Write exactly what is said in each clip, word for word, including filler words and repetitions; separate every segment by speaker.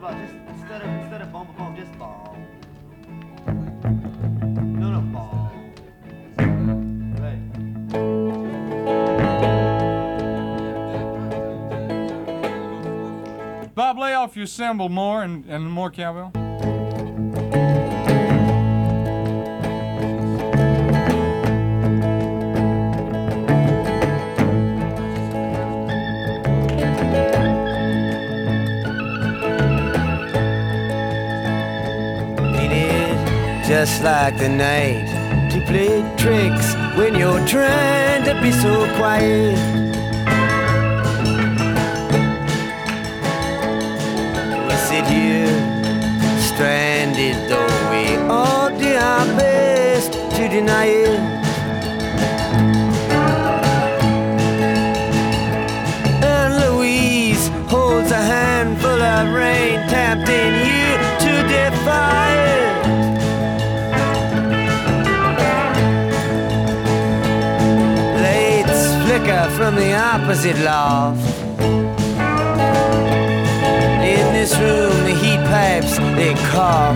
Speaker 1: about just instead of instead of bum bum just ball. No no ball. Right.
Speaker 2: Bob, lay off your cymbal more and, and more cowbell.
Speaker 3: Just like the night to play tricks when you're trying to be so quiet. We sit here stranded, though we all do our best to deny it. And Louise holds a handful of rain, tempting you to defy it. From the opposite loft. In this room the heat pipes, they cough.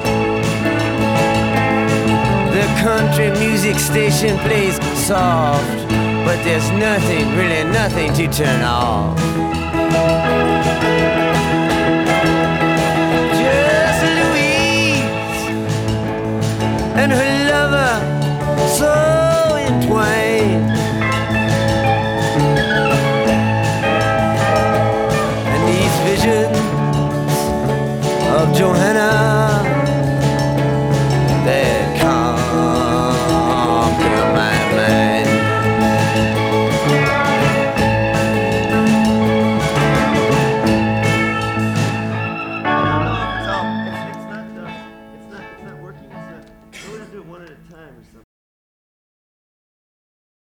Speaker 3: The country music station plays soft, but there's nothing, really nothing to turn off.